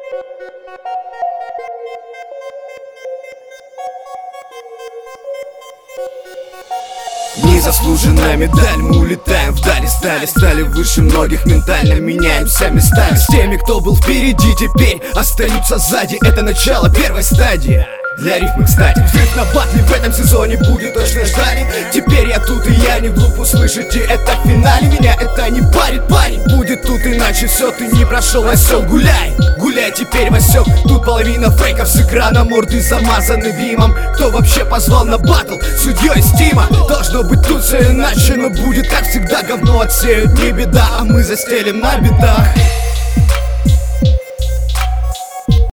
Незаслуженная медаль, мы улетаем вдали, стали выше многих ментально, меняемся местами с теми, кто был впереди, теперь остаются сзади. Это начало первой стадии. Для рифмы, кстати, взрыв на батле в этом сезоне будет, точно ждали. Теперь я тут и я не глуп, услышите это в финале. Меня это не парит, парень будет тут, иначе все, ты не прошел осел. Гуляй, гуляй теперь восек. Тут половина фейков с экрана, морды замазаны вимом. Кто вообще позвал на батл? Судьей Стима. Должно быть тут все иначе, но будет как всегда. Говно отсеют, не беда, а мы застелим на бедах.